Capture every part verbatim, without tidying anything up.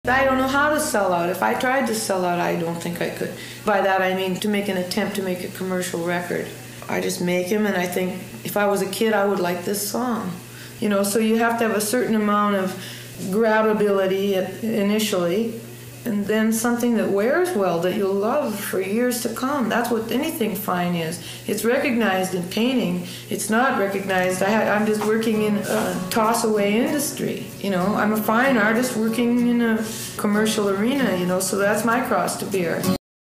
I don't know how to sell out. If I tried to sell out, I don't think I could. By that I mean to make an attempt to make a commercial record. I just make them, and I think if I was a kid, I would like this song. You know, so you have to have a certain amount of grabbability initially, and then something that wears well, that you'll love for years to come. That's what anything fine is. It's recognized in painting. It's not recognized. I, I'm just working in a toss-away industry. You know, I'm a fine artist working in a commercial arena, you know, so that's my cross to bear.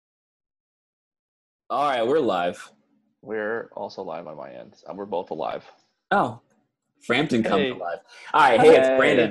All right, we're live. We're also live on my end. Um, we're both alive. Oh, Frampton comes Hey. alive. All right, hey, it's Brandon.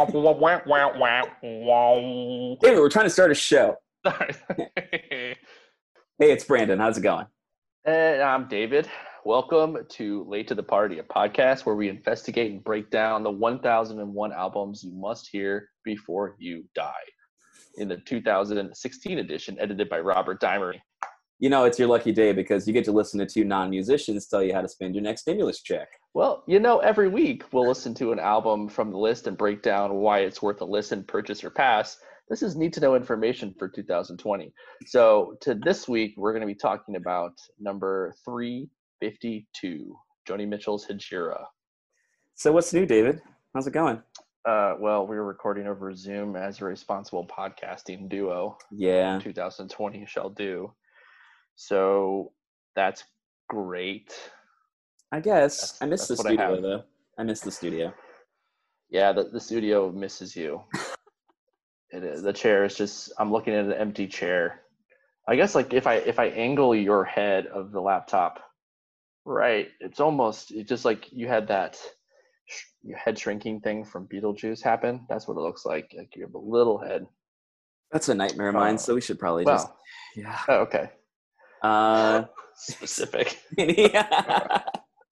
David, we're trying to start a show. Hey, it's Brandon. How's it going? And I'm David. Welcome to Late to the Party, a podcast where we investigate and break down the one thousand one albums you must hear before you die. In the two thousand sixteen edition, edited by Robert Dimery. You know, it's your lucky day because you get to listen to two non-musicians tell you how to spend your next stimulus check. Well, you know, every week we'll listen to an album from the list and break down why it's worth a listen, purchase, or pass. This is need-to-know information for two thousand twenty. So to this week, we're going to be talking about number three fifty-two, Joni Mitchell's Hejira. So what's new, David? How's it going? Uh, well, we were recording over Zoom as a responsible podcasting duo. Yeah. two thousand twenty shall do. So that's great. I guess. That's, I miss the that's what I studio, have. though. I miss the studio. Yeah, the, the studio misses you. It is. The chair is just, I'm looking at an empty chair. I guess like if I if I angle your head of the laptop, right, it's almost, it's just like you had that sh- your head shrinking thing from Beetlejuice happen. That's what it looks like. Like you have a little head. That's a nightmare of mine, Uh, so we should probably Wow. just... Yeah. Oh, okay. Uh, Specific. yeah.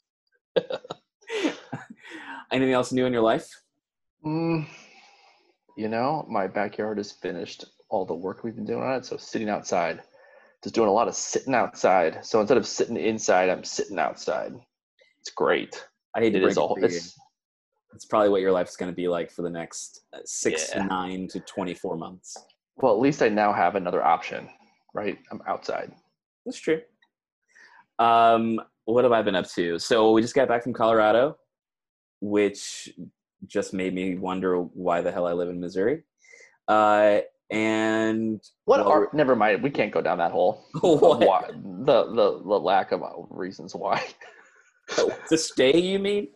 Anything else new in your life? Mm, you know, my backyard has finished all the work we've been doing on it. So sitting outside, just doing a lot of sitting outside. So instead of sitting inside, I'm sitting outside. It's great. I hate to It break is it all. to you. It's It's probably what your life's going to be like for the next uh, six Yeah. to nine to twenty-four months. well, at least I now have another option, right? I'm outside. That's true. Um, what have I been up to? So we just got back from Colorado, which just made me wonder why the hell I live in Missouri. Uh, and What well, are? Never mind. We can't go down that hole. What? Why, the the the lack of reasons why. to stay, you mean?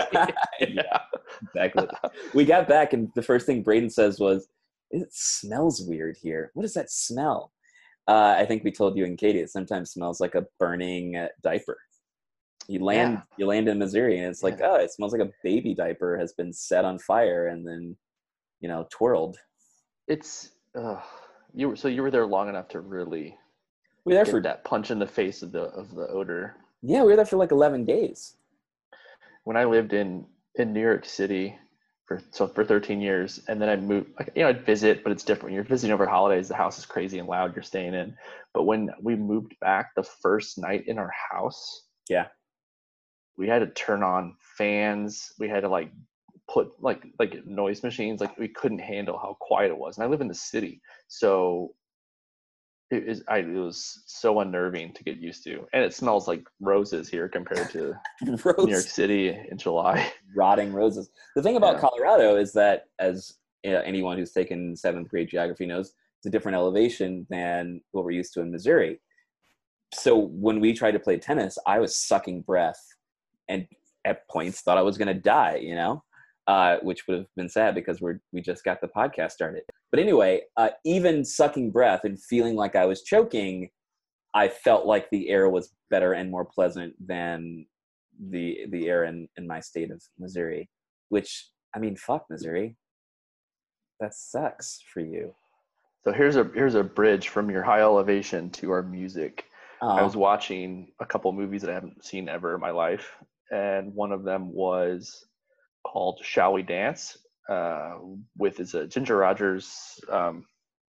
Yeah. Exactly. We got back, and the first thing Braden says was, "It smells weird here. What does that smell?" Uh, I think we told you and Katie it sometimes smells like a burning uh, diaper. You land, Yeah. you land in Missouri, and it's like, Yeah. oh, it smells like a baby diaper has been set on fire and then, you know, twirled. It's uh, you were so you were there long enough to really We were there get for that punch in the face of the of the odor. yeah, we were there for like eleven days. When I lived in in New York City for so for thirteen years, and then I moved, like, you know, I'd visit, but it's different. When you're visiting over holidays, the house is crazy and loud you're staying in. But when we moved back, the first night in our house, Yeah. we had to turn on fans. We had to like put like like noise machines. Like we couldn't handle how quiet it was. And I live in the city, so it is I it was so unnerving to get used to. And it smells like roses here compared to Rose, New York City in July. rotting roses. The thing about Yeah. Colorado is that, as you know, anyone who's taken seventh grade geography knows, it's a different elevation than what we're used to in Missouri. So when we tried to play tennis, I was sucking breath and at points thought I was going to die, you know, uh, which would have been sad because we're, we just got the podcast started. But anyway, uh, even sucking breath and feeling like I was choking, I felt like the air was better and more pleasant than the the air in, in my state of Missouri, which, I mean, fuck Missouri. That sucks for you. So here's a here's a bridge from your high elevation to our music. I Oh, was watching a couple movies that I haven't seen ever in my life, and one of them was called Shall We Dance, uh, with is a Ginger Rogers, um,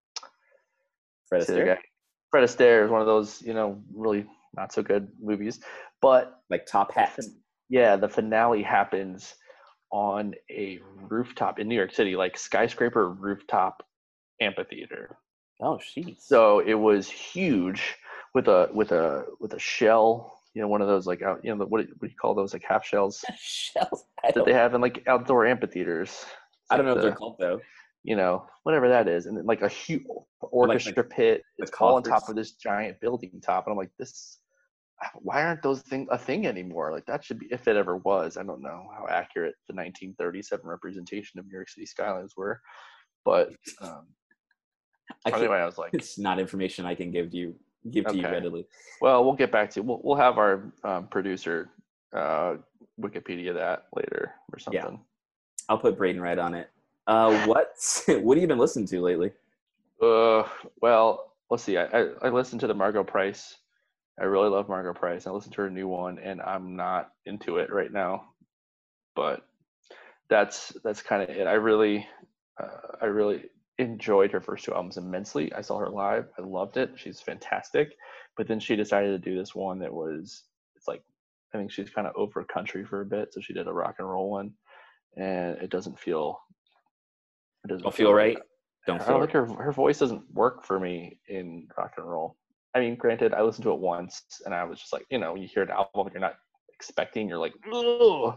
Fred say the Astaire? guy, Fred Astaire is one of those, you know, really not so good movies. But Like Top Hat. yeah, the finale happens on a rooftop in New York City, like skyscraper rooftop amphitheater. Oh, jeez. So it was huge with a with a with a shell. You know, one of those like out. You know, what do, what do you call those, like half shells Shells. I that don't, they have in like outdoor amphitheaters? It's I don't like know what the, they're called though. You know, whatever that is, and then like a huge orchestra like, pit. the It's all on coffers? top of this giant building top, and I'm like, this. Why aren't those thing a thing anymore? Like that should be, if it ever was. I don't know how accurate the nineteen thirty-seven representation of New York City skylines were, but um, I anyway, I was like, it's not information I can give you give to you Okay. readily. well, we'll get back to we'll we'll have our um, producer uh, Wikipedia that later or Yeah. something. I'll put Braden right on it. Uh, what's what have you been listening to lately? Uh, well, let's see. I, I I listened to the Margot Price. I really love Margot Price. I listened to her new one, and I'm not into it right now. But that's that's kind of it. I really, uh, I really enjoyed her first two albums immensely. I saw her live. I loved it. She's fantastic. But then she decided to do this one that was, it's like, I think she's kind of over country for a bit. So she did a rock and roll one, and it doesn't feel, it doesn't Don't feel right. Don't I feel don't right. think her her voice doesn't work for me in rock and roll. I mean, granted, I listened to it once, and I was just like, you know, you hear an album you're not expecting, you're like, ugh.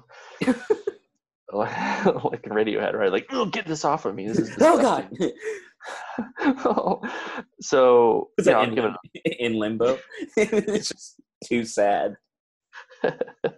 Like Radiohead, right? Like, oh, get this off of me. This is Oh God. disgusting. So, Is you that know, in, I'll give lim- in limbo? It's just too sad. it.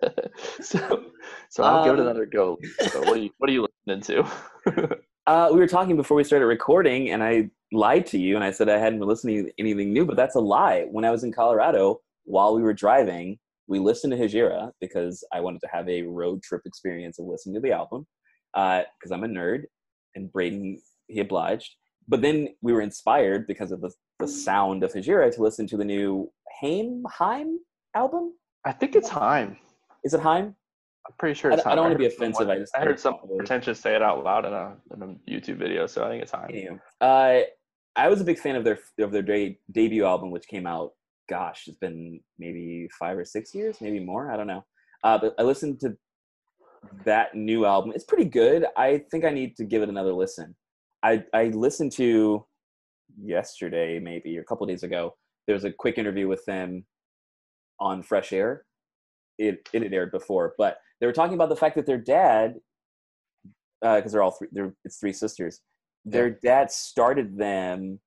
so, so I'll give it Um, another go. So, what are you what are you listening to? Uh, we were talking before we started recording, and I lied to you, and I said I hadn't been listening to anything new, but that's a lie. When I was in Colorado, while we were driving, we listened to Hejira because I wanted to have a road trip experience of listening to the album, because uh, I'm a nerd, and Braden, he obliged. But then we were inspired because of the, the sound of Hejira to listen to the new Haim Haim album. I think it's Haim. Is it Haim? I'm pretty sure I, it's I Haim. don't want to be heard offensive. someone- I just I heard some probably- pretentious say it out loud in a, in a YouTube video, so I think it's Haim. Anyway, uh, I was a big fan of their of their de- debut album, which came out. Gosh, it's been maybe five or six years, maybe more. I don't know. Uh, but I listened to that new album. It's pretty good. I think I need to give it another listen. I I listened to yesterday, maybe or a couple of days ago. There was a quick interview with them on Fresh Air. It it had aired before, but they were talking about the fact that their dad, because uh, they're all three, they're it's three sisters. Their dad started them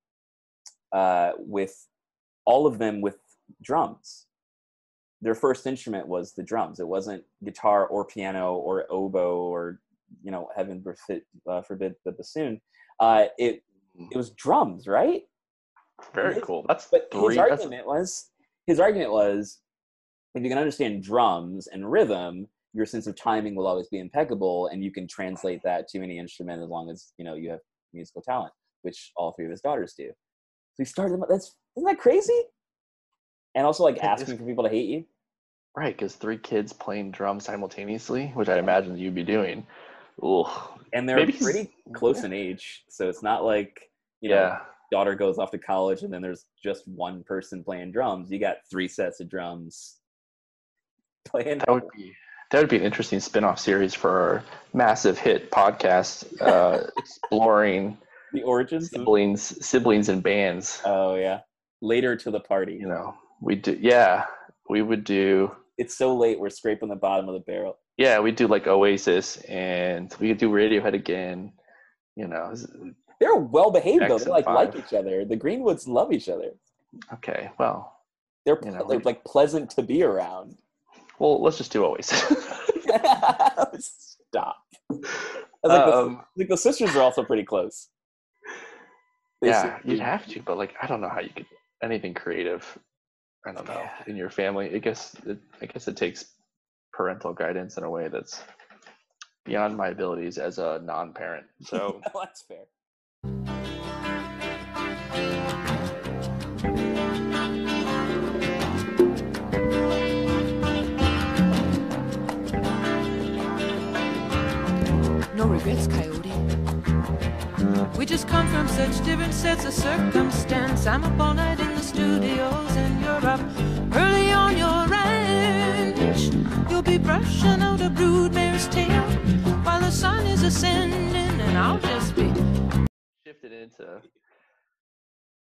uh, with all of them with drums. Their first instrument was the drums. It wasn't guitar or piano or oboe or, you know, heaven forbid, uh, forbid the bassoon. Uh, it it was drums, right? Very his, cool. That's but three. his argument was his argument was if you can understand drums and rhythm, your sense of timing will always be impeccable, and you can translate that to any instrument as long as you know you have musical talent, which all three of his daughters do. So he started them. That's isn't that crazy? And also like asking for people to hate you. Right, because three kids playing drums simultaneously, which I imagine you'd be doing. Ooh. And they're Maybe he's- pretty close in age, so it's not like you know Yeah. daughter goes off to college and then there's just one person playing drums. You got three sets of drums playing. That would be that would be an interesting spin-off series for our massive hit podcast, uh, exploring The origins. of- siblings, siblings and bands. Oh yeah, later to the party. You know, we do. Yeah, we would do. It's so late. We're scraping the bottom of the barrel. Yeah, we do like Oasis, and we could do Radiohead again. You know, They're well behaved though. X They and like like five. each other. The Greenwoods love each other. okay. Well, They're You know, they're we- like pleasant to be around. well, let's just do Oasis. Stop. I was like, the, um, like the sisters are also pretty close. They yeah, seem to you'd be- have to, but like, I don't know how you could anything creative. I don't know Yeah. in your family. I guess it, I guess it takes parental guidance in a way that's beyond my abilities as a non-parent. So Well, that's fair. No regrets, Coyote. We just come from such different sets of circumstance. I'm up all night in the studios and you're up early on your ranch. You'll be brushing out a broodmare's tail while the sun is ascending, and I'll just be shifted into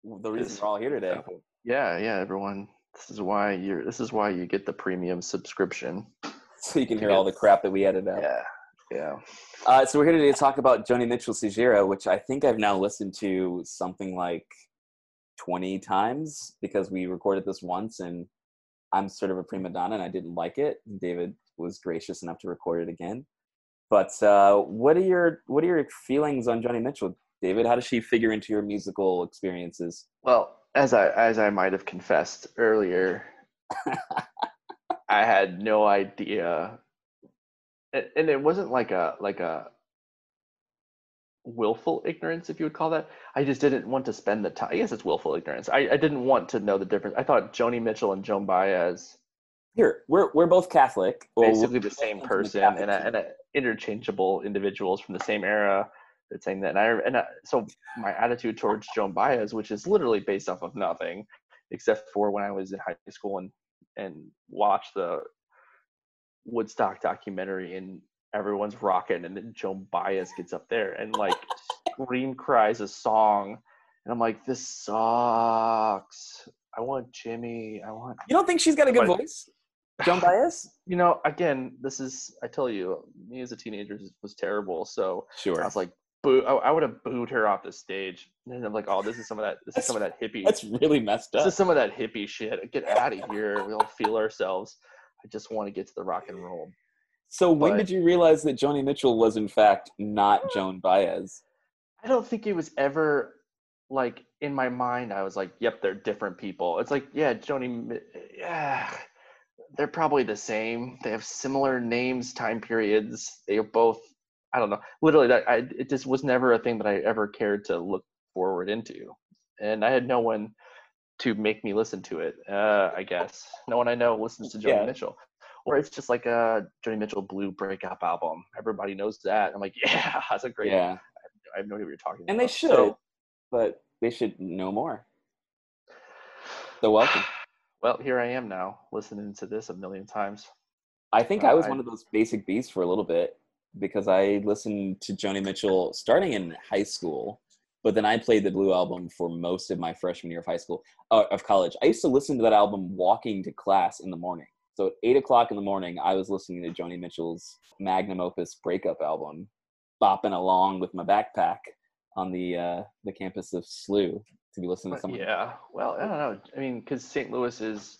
the reason we're all here today. Yeah, yeah, everyone. This is why you're. This is why you get the premium subscription. So you can hear all the crap that we edit out. Yeah, yeah. Uh, so we're here today to talk about Joni Mitchell Sugira, which I think I've now listened to something like twenty times because we recorded this once and I'm sort of a prima donna and I didn't like it. David was gracious enough to record it again. But uh, what are your what are your feelings on Joni Mitchell, David? How does she figure into your musical experiences? Well, as I as I might have confessed earlier, I had no idea, and, and it wasn't like a like a willful ignorance, if you would call that. I just didn't want to spend the time. I guess it's willful ignorance. I, I didn't want to know the difference. I thought Joni Mitchell and Joan Baez Here, we're we're both Catholic, basically the same person, and a, and a interchangeable individuals from the same era. That's saying that, and I and I, so my attitude towards Joan Baez, which is literally based off of nothing, except for when I was in high school and and watched the Woodstock documentary, and everyone's rocking, and then Joan Baez gets up there and like scream cries a song, and I'm like, this sucks. I want Jimmy. I want. You don't think she's got a good But- voice, Joan Baez? You know, again, this is, I tell you, me as a teenager was terrible. So Sure. I was like, boo, I, I would have booed her off the stage. And I'm like, oh, this is some of that, this is some of that hippie. That's really messed This up. is some of that hippie shit. Get out of here. We all feel ourselves. I just want to get to the rock and roll. So when but- did you realize that Joni Mitchell was in fact not Joan Baez? I don't think it was ever like in my mind. I was like, yep, they're different people. It's like, yeah, Joni, Mi- yeah, they're probably the same. They have similar names, time periods. They are both, I don't know. Literally, that I it just was never a thing that I ever cared to look forward into, and I had no one to make me listen to it. Uh, I guess no one I know listens to Joni Yeah. Mitchell, or it's just like a Joni Mitchell Blue breakup album. Everybody knows that. I'm like, yeah, that's a great. Yeah, I have no idea what you're talking and about. they should, So, but they should know more. So welcome. well, here I am now, listening to this a million times. I think Uh, I was I- one of those basic beasts for a little bit because I listened to Joni Mitchell starting in high school, but then I played the Blue album for most of my freshman year of high school, uh, of college. I used to listen to that album walking to class in the morning. So at eight o'clock in the morning, I was listening to Joni Mitchell's magnum opus breakup album, bopping along with my backpack on the uh, the campus of S L U to be listening to But someone. yeah, well, I don't know. I mean, because Saint Louis is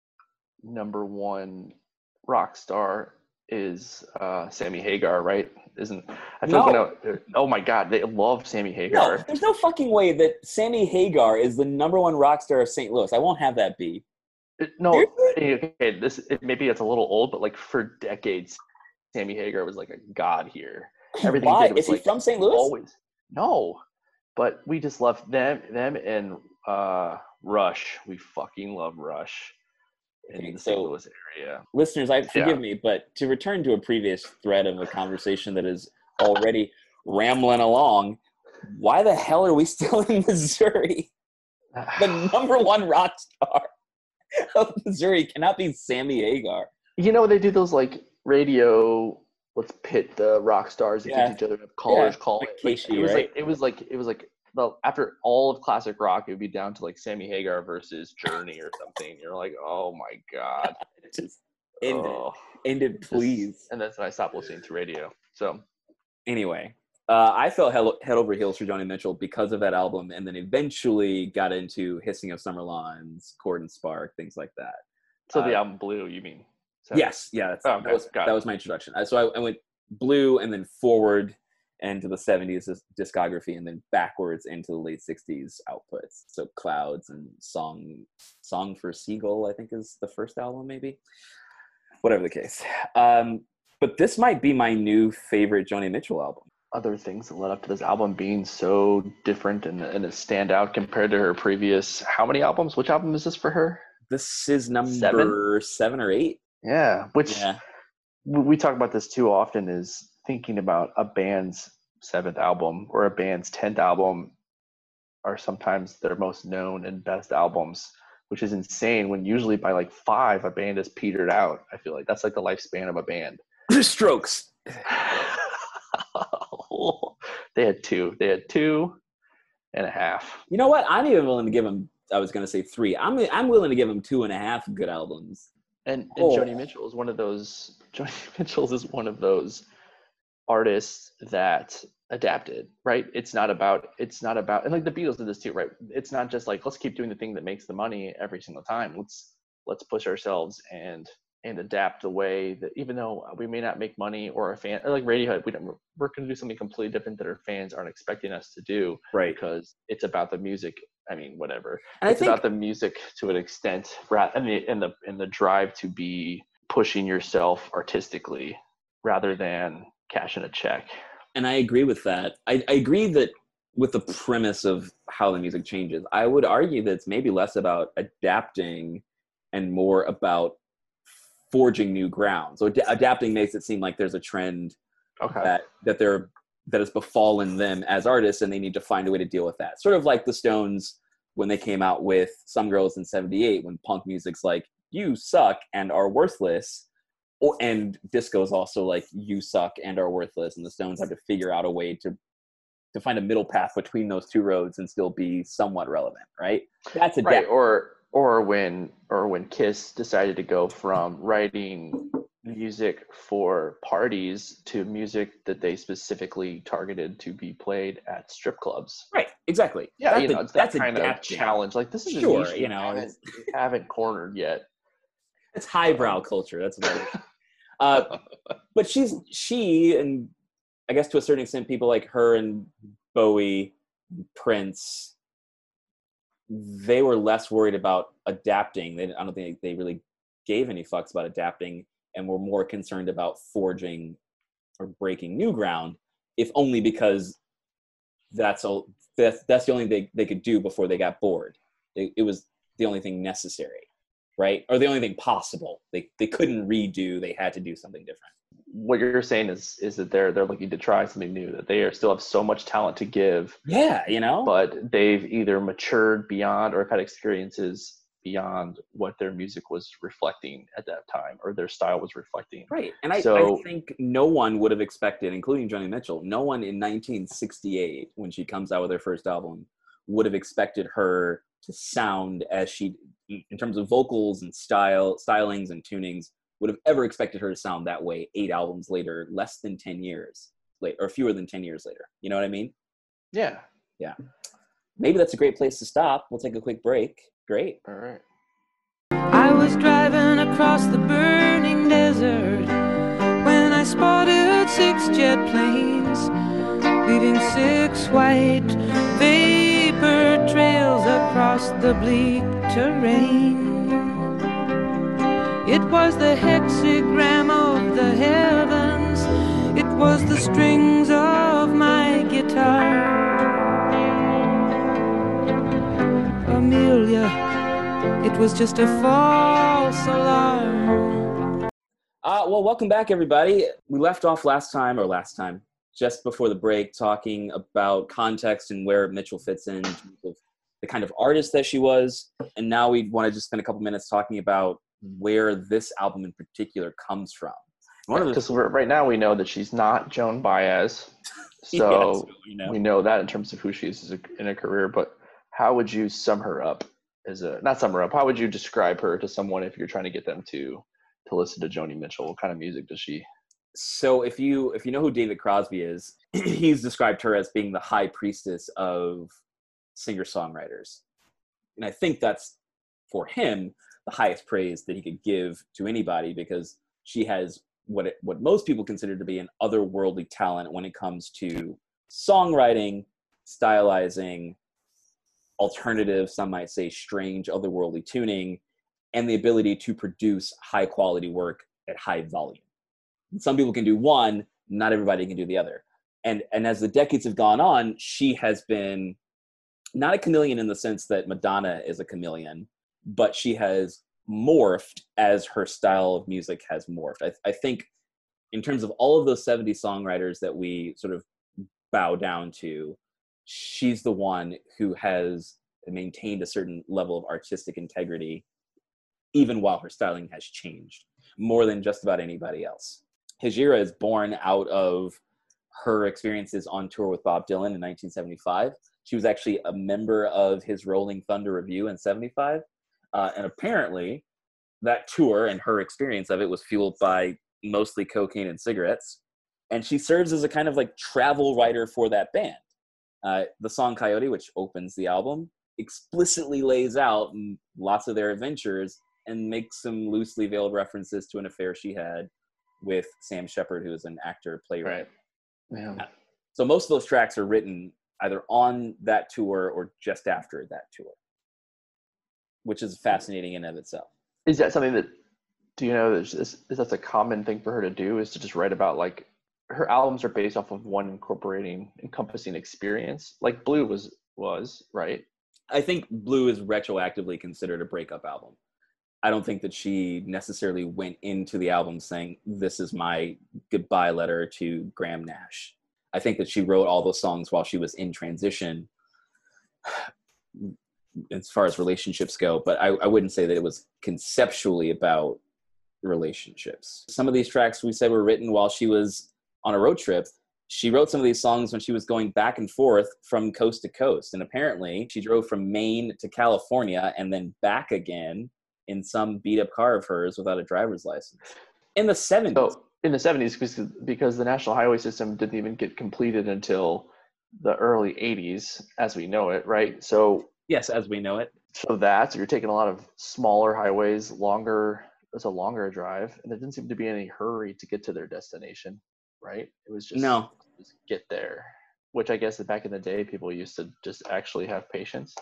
number one rock star is uh, Sammy Hagar, right? Isn't I feel No. like when I, oh my God, they love Sammy No, Hagar. there's no fucking way that Sammy Hagar is the number one rock star of Saint Louis. I won't have that be. It- no, Seriously? okay, this it, maybe it's a little old, but like for decades, Sammy Hagar was like a god here. Everything he Why? did was Is he like from Saint Louis? always. No, but we just love them, them and uh, Rush. We fucking love Rush in Okay, the Saint so- Louis area. Listeners, I forgive Yeah. me, but to return to a previous thread of a conversation that is already rambling along, why the hell are we still in Missouri? The number one rock star of Missouri cannot be Sammy Hagar. You know, they do those like radio. Let's pit the rock stars Yeah. against each other. Have callers Yeah, call like it. Like, Casey, it was right? like it was like it was like well, after all of classic rock, it would be down to like Sammy Hagar versus Journey or something. You're like, oh my god, Just end oh, it. End it, this- please. And that's when I stopped listening to radio. So Anyway, uh, I fell head, head over heels for Joni Mitchell because of that album, and then eventually got into Hissing of Summer Lawns, Cord and Spark, things like that. so the Uh, album Blue, you mean? So- Yes, yeah, that's, Oh, that, okay, was, got that it. was my introduction. Uh, So I, I went Blue and then forward into the seventies dis- discography and then backwards into the late sixties outputs. So Clouds and Song Song for a Seagull, I think is the first album, maybe. Whatever the case. Um, but this might be my new favorite Joni Mitchell album. Other things that led up to this album being so different and, and a standout compared to her previous. How many albums? Which album is this for her? This is number Seven? seven or eight. Yeah, which Yeah. we we talk about this too often, is thinking about a band's seventh album or a band's tenth album are sometimes their most known and best albums, which is insane when usually by like five a band is petered out. I feel like that's like the lifespan of a band. The Strokes. They had two. They had two, and a half. You know what? I'm even willing to give him, I was going to say three. I'm I'm willing to give him two and a half good albums. And, and Oh. Joni Mitchell is one of those, Joni Mitchell is one of those artists that adapted, right? It's not about, it's not about, and like the Beatles did this too, right? It's not just like, let's keep doing the thing that makes the money every single time. Let's, let's push ourselves and, and adapt the way that, even though we may not make money, or a fan, or like Radiohead, we don't, we're going to do something completely different that our fans aren't expecting us to do, right? Because it's about the music. I mean, whatever. And it's I think, about the music to an extent, and the and the and the drive to be pushing yourself artistically rather than cashing a check. And I agree with that. I, I agree that with the premise of how the music changes. I would argue that it's maybe less about adapting and more about forging new ground. So ad- adapting makes it seem like there's a trend okay. that that they're that has befallen them as artists, and they need to find a way to deal with that. Sort of like the Stones when they came out with Some Girls in seventy-eight, when punk music's like, you suck and are worthless. Or, and disco is also like, you suck and are worthless. And the Stones have to figure out a way to to find a middle path between those two roads and still be somewhat relevant, right? That's a right. Or or when or when Kiss decided to go from writing music for parties to music that they specifically targeted to be played at strip clubs. Right, exactly. Yeah, that's you know, a, it's that that's kind adapting. of challenge. Like, this is sure, a niche you know, haven't, haven't cornered yet. It's highbrow um, culture. That's about it. Uh, but she's she and I guess to a certain extent, people like her and Bowie, Prince, they were less worried about adapting. They, I don't think they really gave any fucks about adapting, and were more concerned about forging or breaking new ground, if only because that's all. That's, that's the only thing they, they could do before they got bored. It, it was the only thing necessary, right? Or the only thing possible. They they couldn't redo. They had to do something different. What you're saying is is that they're they're looking to try something new, that they are still have so much talent to give. Yeah, you know. But they've either matured beyond or have had experiences beyond what their music was reflecting at that time, or their style was reflecting. Right. And I, so, I think no one would have expected, including Joni Mitchell, no one in nineteen sixty-eight, when she comes out with her first album, would have expected her to sound as she, in terms of vocals and style, stylings and tunings, would have ever expected her to sound that way eight albums later, less than ten years later, or fewer than ten years later. You know what I mean? Yeah. Yeah. Maybe that's a great place to stop. We'll take a quick break. Great. All right. I was driving across the burning desert when I spotted six jet planes, leaving six white vapor trails across the bleak terrain. It was the hexagram of the heavens, it was the strings of my guitar. Amelia, it was just a false alarm. Uh, well, welcome back, everybody. We left off last time, or last time, just before the break, talking about context and where Mitchell fits in, in terms of the kind of artist that she was. And now we want to just spend a couple minutes talking about where this album in particular comes from. Because yeah, right now we know that she's not Joan Baez. So yes, we, know. we know that in terms of who she is in her career. But how would you sum her up as a, not sum her up, how would you describe her to someone if you're trying to get them to to listen to Joni Mitchell? What kind of music does she? So if you if you know who David Crosby is, he's described her as being the high priestess of singer-songwriters. And I think that's, for him, the highest praise that he could give to anybody, because she has what it, what most people consider to be an otherworldly talent when it comes to songwriting, stylizing, alternative, some might say strange, otherworldly tuning, and the ability to produce high quality work at high volume. Some people can do one, not everybody can do the other. And and as the decades have gone on, she has been not a chameleon in the sense that Madonna is a chameleon, but she has morphed as her style of music has morphed. I, I think in terms of all of those seventies songwriters that we sort of bow down to, she's the one who has maintained a certain level of artistic integrity, even while her styling has changed more than just about anybody else. Hejira is born out of her experiences on tour with Bob Dylan in nineteen seventy-five. She was actually a member of his Rolling Thunder Revue in seventy-five. Uh, and apparently that tour and her experience of it was fueled by mostly cocaine and cigarettes. And she serves as a kind of like travel writer for that band. Uh, the song Coyote, which opens the album, explicitly lays out lots of their adventures and makes some loosely veiled references to an affair she had with Sam Shepard, who is an actor, playwright. Right. Yeah. So most of those tracks are written either on that tour or just after that tour, which is fascinating in and of itself. Is that something that, do you know, is, is, is that a common thing for her to do, is to just write about, like, her albums are based off of one incorporating, encompassing experience, like Blue was, was, right? I think Blue is retroactively considered a breakup album. I don't think that she necessarily went into the album saying, this is my goodbye letter to Graham Nash. I think that she wrote all those songs while she was in transition as far as relationships go, but I, I wouldn't say that it was conceptually about relationships. Some of these tracks we said were written while she was on a road trip. She wrote some of these songs when she was going back and forth from coast to coast. And apparently she drove from Maine to California and then back again in some beat up car of hers without a driver's license. In the seventies. So in the seventies, because, because the National Highway System didn't even get completed until the early eighties, as we know it, right? So yes, as we know it. So that, so you're taking a lot of smaller highways, longer, it's a longer drive, and there didn't seem to be any hurry to get to their destination, right? It was just, no. just get there, which I guess that back in the day, people used to just actually have patience.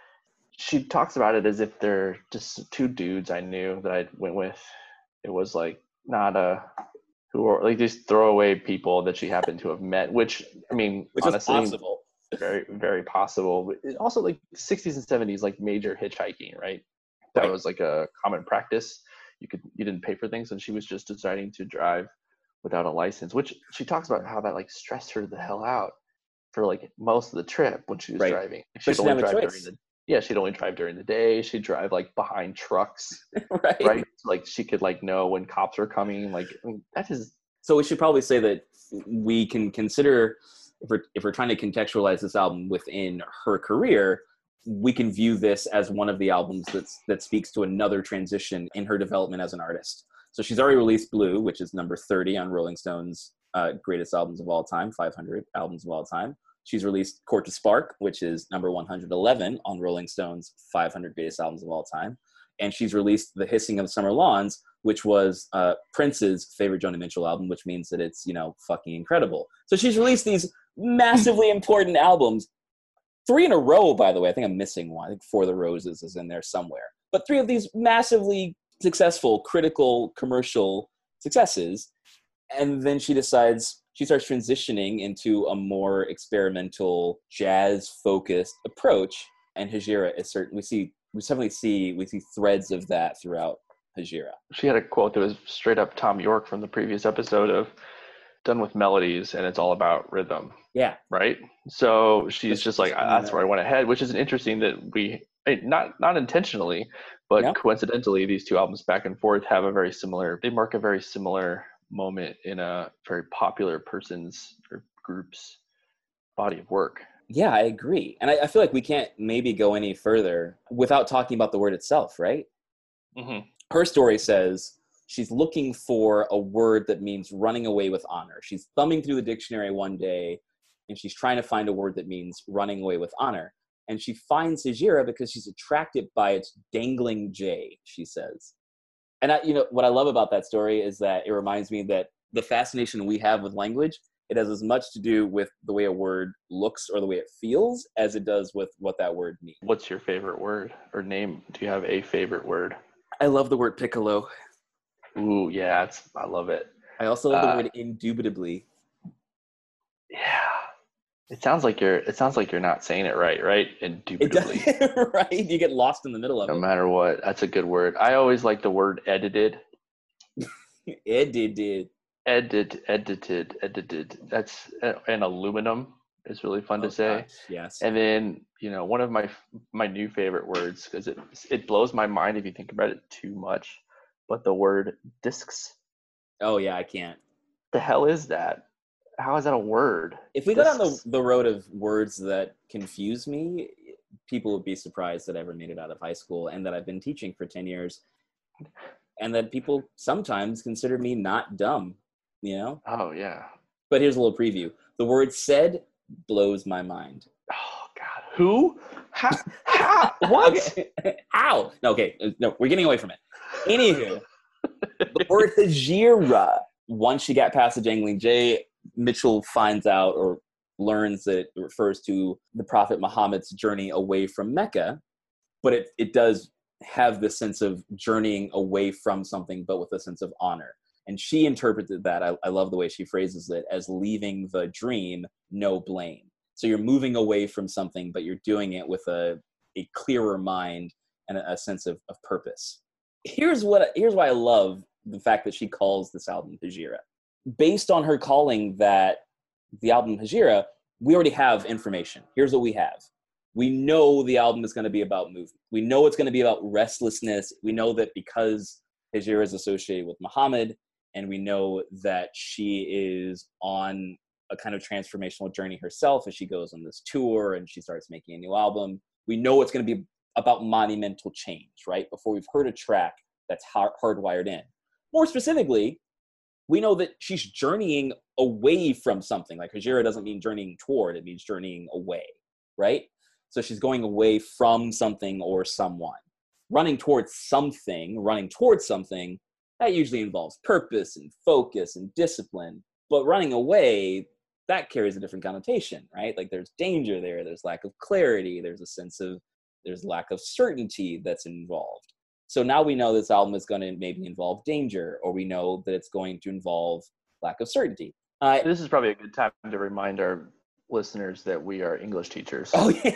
She talks about it as if they're just two dudes I knew that I went with. It was like not a, who are like these throwaway people that she happened to have met, which, I mean, which honestly, is possible. Very, very possible. But it also, like sixties and seventies, like major hitchhiking, right? That Right. was like a common practice. You could, you didn't pay for things, and she was just deciding to drive without a license, which she talks about how that like stressed her the hell out for like most of the trip when she was Right. driving. But She'd she only didn't have a drive choice. during the yeah, she'd only drive during the day. She'd drive like behind trucks, right. right? So, like she could like know when cops were coming. Like I mean, that is. So we should probably say that we can consider, if we're, if we're trying to contextualize this album within her career, we can view this as one of the albums that's, that speaks to another transition in her development as an artist. So she's already released Blue, which is number thirty on Rolling Stone's uh, greatest albums of all time, five hundred albums of all time. She's released Court to Spark, which is number one hundred eleven on Rolling Stone's five hundred greatest albums of all time. And she's released The Hissing of Summer Lawns, which was uh, Prince's favorite Joni Mitchell album, which means that it's, you know, fucking incredible. So she's released these massively important albums. Three in a row, by the way. I think I'm missing one. I think For the Roses is in there somewhere. But three of these massively successful, critical, commercial successes. And then she decides, she starts transitioning into a more experimental, jazz-focused approach. And Hejira is certain. We see, we definitely see, we see threads of that throughout Hejira. She had a quote that was straight up Tom York from the previous episode of done with melodies and it's all about rhythm. Yeah. Right. So she's just like, that's where I went ahead, which is interesting that we, not not intentionally, but no. coincidentally, these two albums back and forth have a very similar, they mark a very similar moment in a very popular person's or group's body of work. Yeah, I agree. And I, I feel like we can't maybe go any further without talking about the word itself, right? Mm-hmm. Her story says she's looking for a word that means running away with honor. She's thumbing through the dictionary one day, and she's trying to find a word that means running away with honor. And she finds Hejira because she's attracted by its dangling J, she says. And I, you know, what I love about that story is that it reminds me that the fascination we have with language, it has as much to do with the way a word looks or the way it feels as it does with what that word means. What's your favorite word or name? Do you have a favorite word? I love the word piccolo. Ooh, yeah, it's, I love it. I also love uh, the word indubitably. Yeah. It sounds like you're, it sounds like you're not saying it right, right? Indubitably. It does, right? You get lost in the middle of no it. No matter what. That's a good word. I always like the word edited. Edited. Edit, edited, edited. That's an aluminum is really fun oh, to say. Gosh, yes. And then, you know, one of my my new favorite words, because it it blows my mind if you think about it too much, but the word discs. Oh yeah, I can't. The hell is that? how is that a word? If we go down the, Discs. the road of words that confuse me, people would be surprised that I ever made it out of high school and that I've been teaching for ten years. And that people sometimes consider me not dumb, you know? Oh, yeah. But here's a little preview. The word said blows my mind. Oh, God. Who? How? How? What? Okay. How? No, okay. No, we're getting away from it. Anywho, the word Hijra, once she got past the jangling J, Mitchell finds out or learns that it refers to the Prophet Muhammad's journey away from Mecca, but it, it does have this sense of journeying away from something, but with a sense of honor. And she interpreted that, I, I love the way she phrases it, as leaving the dream, no blame. So you're moving away from something, but you're doing it with a, a clearer mind and a, a sense of, of purpose. Here's what here's why I love the fact that she calls this album Hijra. Based on her calling that the album Hijra, we already have information. Here's what we have. We know the album is going to be about movement. We know it's going to be about restlessness. We know that because Hijra is associated with Muhammad, and we know that she is on a kind of transformational journey herself as she goes on this tour and she starts making a new album. We know it's going to be about monumental change, right? Before we've heard a track that's hard- hardwired in. More specifically, we know that she's journeying away from something. Like Hijra doesn't mean journeying toward, it means journeying away, right? So she's going away from something or someone. Running towards something, running towards something, that usually involves purpose and focus and discipline. But running away, that carries a different connotation, right? Like there's danger there, there's lack of clarity, there's a sense of, there's lack of certainty that's involved. So now we know this album is going to maybe involve danger, or we know that it's going to involve lack of certainty. Uh, This is probably a good time to remind our listeners that we are English teachers. oh, yeah.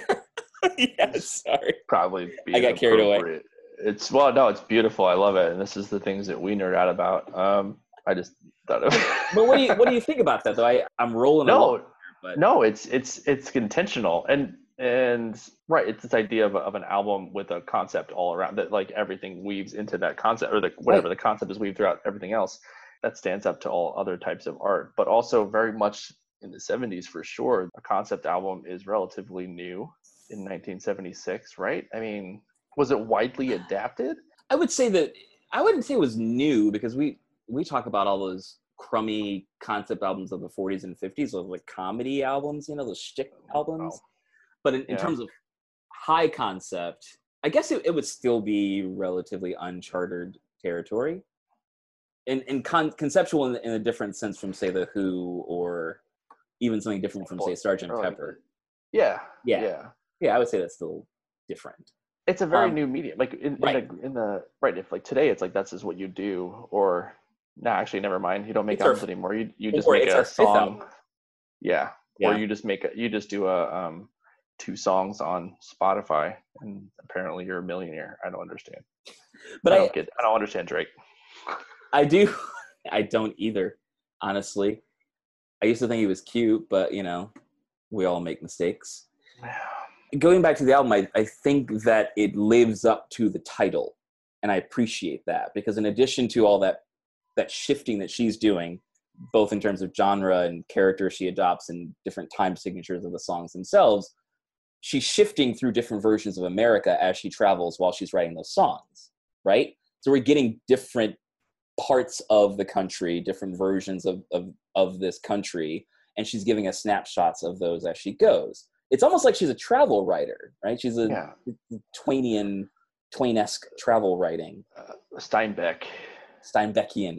Yes, sorry. Probably be I got carried away. appropriate. It's well, no, it's beautiful. I love it, and this is the things that we nerd out about. Um, I just thought of. But what do you what do you think about that though? I I'm rolling. No, along here, but no, it's it's it's intentional, and and right, it's this idea of a, of an album with a concept all around that, like everything weaves into that concept, or the whatever Right. the concept is weaved throughout everything else. That stands up to all other types of art, but also very much in the seventies for sure. A concept album is relatively new in nineteen seventy-six, right? I mean, was it widely adapted? I would say that I wouldn't say it was new because we we talk about all those crummy concept albums of the forties and fifties, those like comedy albums, you know, those shtick albums. Oh. But in, in Yeah. terms of high concept, I guess it, it would still be relatively uncharted territory. And, and con- conceptual in, in a different sense from, say, The Who, or even something different from, say, Sergeant Or like- Pepper. Yeah, Yeah. yeah. Yeah, I would say that's still different. It's a very Um, new medium. Like in, right. in, the, in the right, if like today it's like that's just what you do, or no, actually never mind. You don't make It's our- albums anymore. You you just or make it's a our fifth song. album. Yeah. Yeah. Or you just make a you just do a um two songs on Spotify, and apparently you're a millionaire. I don't understand. But I I, don't get. I don't understand Drake. I do. I don't either, honestly. I used to think he was cute, but, you know, we all make mistakes. Going back to the album, I, I think that it lives up to the title, and I appreciate that, because in addition to all that that shifting that she's doing, both in terms of genre and character she adopts and different time signatures of the songs themselves, she's shifting through different versions of America as she travels while she's writing those songs, right? So we're getting different parts of the country, different versions of, of, of this country, and she's giving us snapshots of those as she goes. It's almost like she's a travel writer, right? She's a Yeah. Twainian, Twain-esque travel writing, Uh, Steinbeck. Steinbeckian.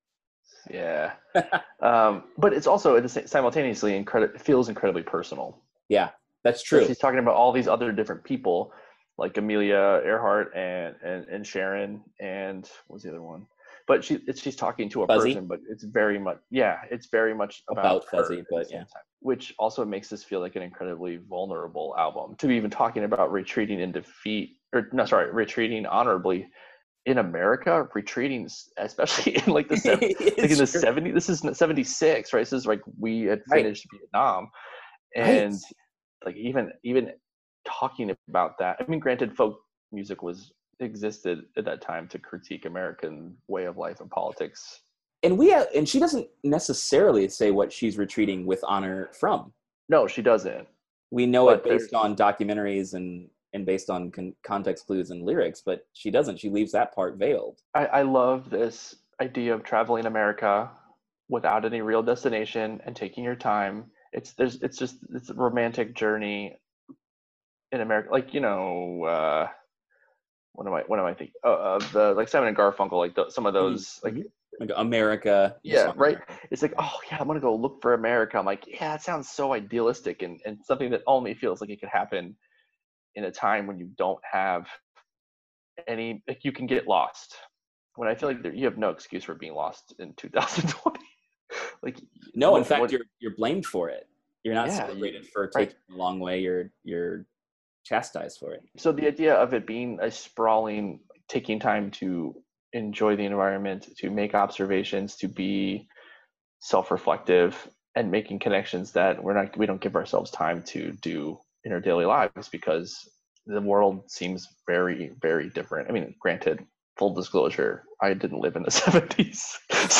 Yeah. um, but it's also at the sa- simultaneously incredi- it feels incredibly personal. Yeah, that's So true. she's talking about all these other different people, like Amelia Earhart and and, and Sharon and what was the other one? But she it's, she's talking to a Fuzzy? person, but it's very much yeah, it's very much about, About her Fuzzy, at the but same yeah. time, which also makes this feel like an incredibly vulnerable album. To be even talking about retreating in defeat, or no, sorry, retreating honorably in America, retreating especially in like the seven, like in the It's true. seventies. This is seventy-six, right? This is like we had Right. finished Vietnam, Right. and like even even talking about that. I mean, granted, folk music was existed at that time to critique American way of life and politics. And we have, and she doesn't necessarily say what she's retreating with honor from. No, she doesn't. We know But it based there's- on documentaries and and based on con- context clues and lyrics, but she doesn't. She leaves that part veiled. I, I love this idea of traveling America without any real destination and taking your time. It's there's it's just it's a romantic journey in America. Like, you know, uh, what am I what am I thinking? Uh, uh, the like Simon and Garfunkel, like the, some of those like. Like America. the Yeah, song right. America. It's like, oh yeah, I'm gonna go look for America. I'm like, yeah, it sounds so idealistic and, and something that only feels like it could happen in a time when you don't have any, like you can get lost. When I feel like there, you have no excuse for being lost in two thousand twenty. Like, No, in what- fact, what- you're you're blamed for it. You're not Yeah, celebrated you- for right. taking a long way. You're you're chastised for it. so the idea of it being a sprawling, taking time to enjoy the environment, to make observations, to be self-reflective, and making connections that we're not we don't give ourselves time to do in our daily lives because the world seems very, very different. I mean, granted, full disclosure, I didn't live in the seventies.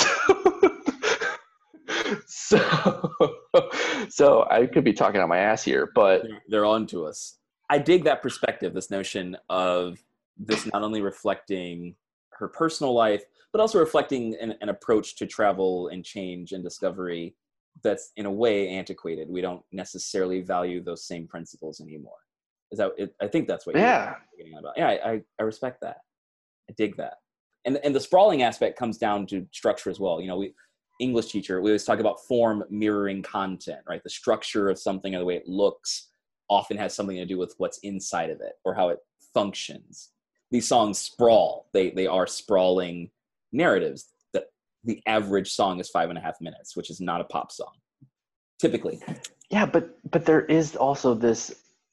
So, so, so I could be talking on my ass here, but They're, they're on to us. I dig that perspective, this notion of this not only reflecting her personal life, but also reflecting an, an approach to travel and change and discovery that's in a way antiquated. We don't necessarily value those same principles anymore. Is that? It, I think that's what yeah, you're getting about. Yeah, I, I, I respect that. I dig that. And and the sprawling aspect comes down to structure as well. You know, we English teacher, we always talk about form mirroring content, right? The structure of something or the way it looks often has something to do with what's inside of it or how it functions. These songs sprawl. They they are sprawling narratives. The, the average song is five and a half minutes, which is not a pop song, typically. yeah, but but there is also this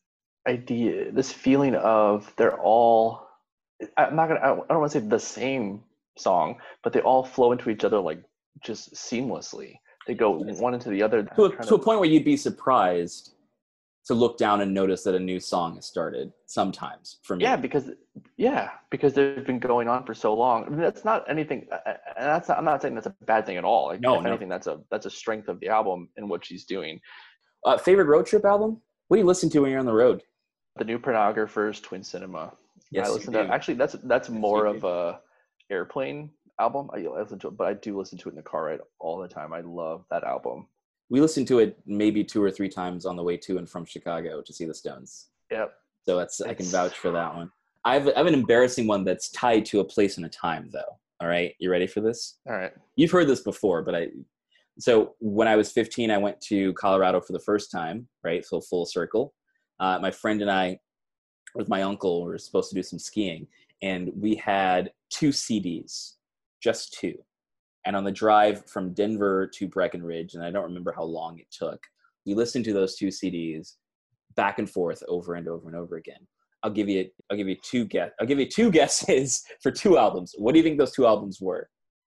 idea, this feeling of they're all. I'm not gonna. I don't want to say the same song, but they all flow into each other like just seamlessly. They go one into the other. To a, trying to a point where you'd be surprised to look down and notice that a new song has started sometimes for me. Yeah, because yeah, because they've been going on for so long. I mean, that's not anything. uh, uh, And that's not, I'm not saying that's a bad thing at all. Like, No, if no. anything, that's a that's a strength of the album and what she's doing. Uh, favorite road trip album? What do you listen to when you're on the road? The New Pornographers, Twin Cinema. Yes, I you listen to do. actually that's that's more you of do. a airplane album. I I listen to it, but I do listen to it in the car ride all the time. I love that album. We listened to it maybe two or three times on the way to and from Chicago to see the Stones. Yep. So that's I can It's- vouch for that one. I have, I have an embarrassing one that's tied to a place and a time, though. All right, you ready for this? All right. You've heard this before, but I. So when I was fifteen, I went to Colorado for the first time. Right, so full circle. Uh, my friend and I, with my uncle, were supposed to do some skiing, and we had two C Ds, just two. And on the drive from Denver to Breckenridge, and I don't remember how long it took, we listened to those two C Ds back and forth over and over and over again. I'll give you I'll give you two guess I'll give you two guesses for two albums. What do you think those two albums were?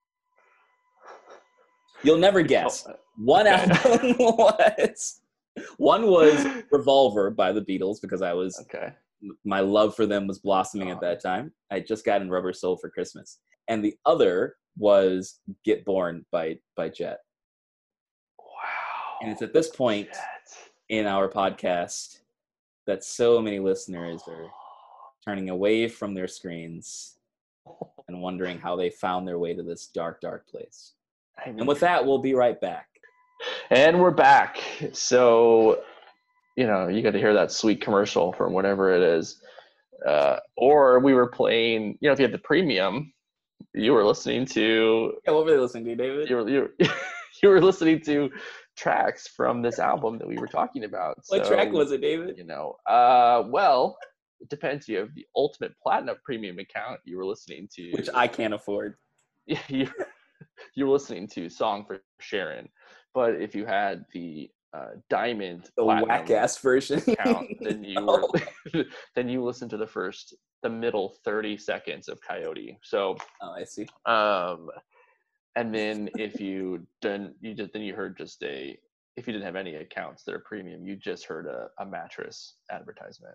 You'll never guess. One album was one was Revolver by the Beatles because I was Okay. my love for them was blossoming at that time. I had just gotten Rubber Soul for Christmas. And the other was Get Born by by Jet. Wow. And it's at this point Shit. in our podcast that so many listeners are turning away from their screens and wondering how they found their way to this dark, dark place. I mean, And with that, we'll be right back. And we're back. So, you know, you got to hear that sweet commercial from whatever it is. Uh, or we were playing, you know, if you had the premium, you were listening to, Yeah, what were they listening to, David? you were, you were, you were listening to tracks from this album that we were talking about. What So, track was it, David? You know, uh, well, it depends. You have the Ultimate Platinum Premium account. You were listening to, Which I can't afford. you you were listening to Song for Sharon. But if you had the uh, Diamond The Platinum whack-ass version. account, then you No. were then you listened to the first, the middle thirty seconds of Coyote. So, Oh, I see. um, and then if you didn't, you just then you heard just a. If you didn't have any accounts that are premium, you just heard a, a mattress advertisement.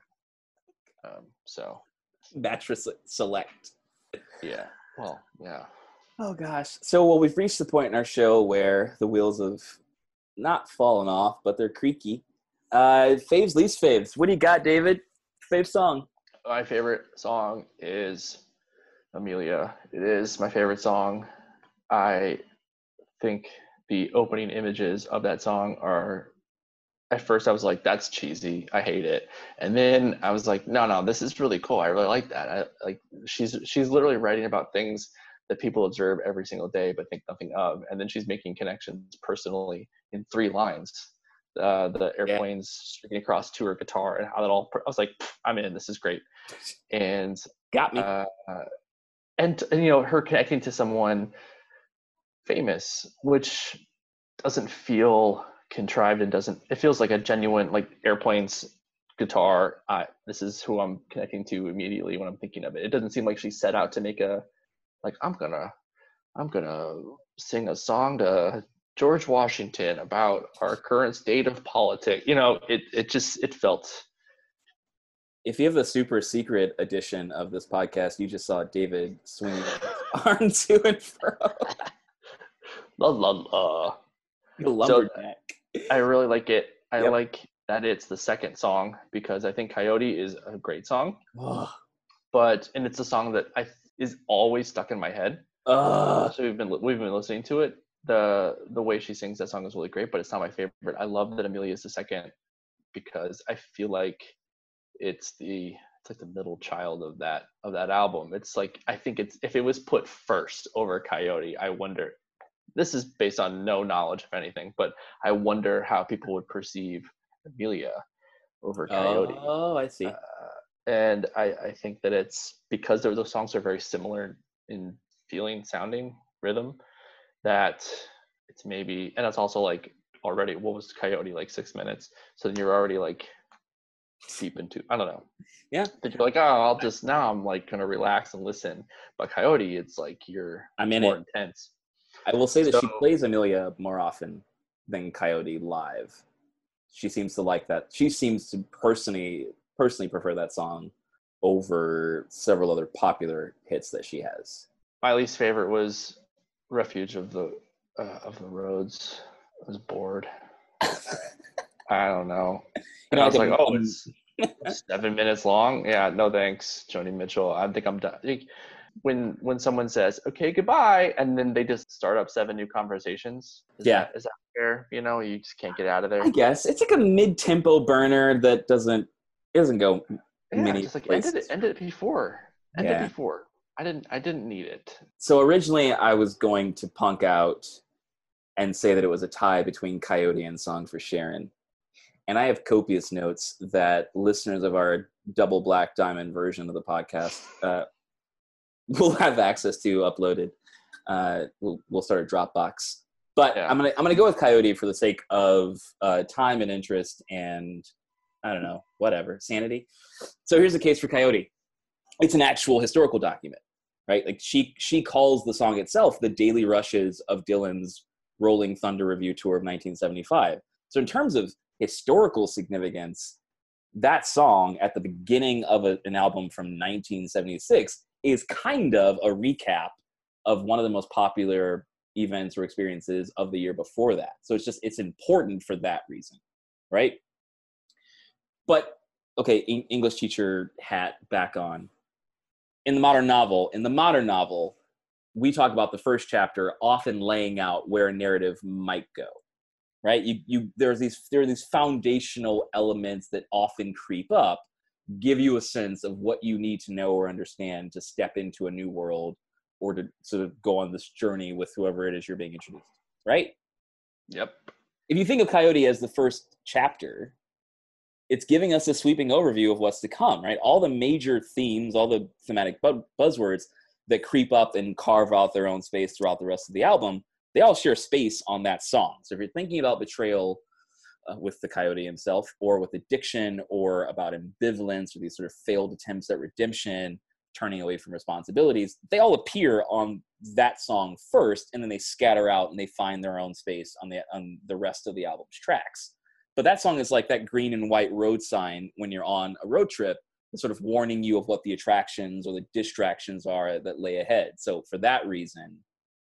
Um, so Mattress Select. yeah, well, yeah. Oh gosh. So well, we've reached the point in our show where the wheels have not fallen off, but they're creaky. Uh, faves, least faves. What do you got, David? Fave song. My favorite song is Amelia. It is my favorite song. I think the opening images of that song are, at first I was like, that's cheesy, I hate it. And then I was like, no, no, this is really cool. I really like that. I, like she's she's literally writing about things that people observe every single day but think nothing of. And then she's making connections personally in three lines. Uh, the airplanes yeah. streaking across to her guitar and how that all, I was like, I'm in, this is great. And got me. Uh, and, and, you know, her connecting to someone famous, which doesn't feel contrived and doesn't, it feels like a genuine, like airplanes guitar. Uh, this is who I'm connecting to immediately when I'm thinking of it. It doesn't seem like she set out to make a, like, I'm gonna, I'm gonna sing a song to George Washington about our current state of politics. You know, it, it just, it felt. If you have the super secret edition of this podcast, you just saw David swinging his arm to and fro. La la la. You lumberjack. So, I really like it. I Yep. like that it's the second song because I think Coyote is a great song. Oh. But and it's a song that I is always stuck in my head. Oh. So we've been we've been listening to it. The the way she sings that song is really great, but it's not my favorite. I love that Amelia is the second because I feel like it's the it's like the middle child of that of that album. It's like I think it's if it was put first over Coyote, I wonder. This is based on no knowledge of anything, but I wonder how people would perceive Amelia over Coyote. Oh, I see. Uh, and I, I think that it's because those songs are very similar in feeling, sounding, rhythm, that it's maybe, and it's also like already, what was Coyote, like six minutes? So then you're already like deep into, I don't know. Yeah. Then you're like, oh, I'll just, now I'm like going to relax and listen. But Coyote, it's like you're I'm in more it. intense. I will say that So, she plays Amelia more often than Coyote live. She seems to like that. She seems to personally personally prefer that song over several other popular hits that she has. my least favorite was Refuge of the uh, of the Roads. I was bored. I don't know. And You know, I was like like, a- oh, it's seven minutes long. Yeah, no thanks, Joni Mitchell. I think I'm done. Like, when when someone says, okay, goodbye, and then they just start up seven new conversations. Is Yeah. that, is that fair? You know, you just can't get out of there. I guess it's like a mid-tempo burner that doesn't it doesn't go yeah, many just like places. ended it, ended it before. Ended Yeah. it before. I didn't I didn't need it. So originally I was going to punk out and say that it was a tie between Coyote and Song for Sharon. And I have copious notes that listeners of our double black diamond version of the podcast uh, will have access to uploaded. Uh, we'll, we'll start a Dropbox. But Yeah. I'm gonna I'm gonna go with Coyote for the sake of uh, time and interest and I don't know, whatever, sanity. So here's the case for Coyote. It's an actual historical document, right? Like she she calls the song itself the daily rushes of Dylan's Rolling Thunder Review Tour of nineteen seventy-five. So in terms of historical significance, that song at the beginning of a, an album from nineteen seventy-six is kind of a recap of one of the most popular events or experiences of the year before that. So it's just, it's important for that reason, right? But, okay, e- English teacher hat back on. In the modern novel, in the modern novel, we talk about the first chapter often laying out where a narrative might go, right? You, you, there's these, there are these foundational elements that often creep up, give you a sense of what you need to know or understand to step into a new world or to sort of go on this journey with whoever it is you're being introduced, right? Yep. If you think of Coyote as the first chapter, it's giving us a sweeping overview of what's to come, right? All the major themes, all the thematic bu- buzzwords that creep up and carve out their own space throughout the rest of the album, they all share space on that song. So if you're thinking about betrayal uh, with the Coyote himself, or with addiction, or about ambivalence, or these sort of failed attempts at redemption, turning away from responsibilities, they all appear on that song first, and then they scatter out and they find their own space on the on the rest of the album's tracks. But that song is like that green and white road sign when you're on a road trip, sort of warning you of what the attractions or the distractions are that lay ahead. So for that reason,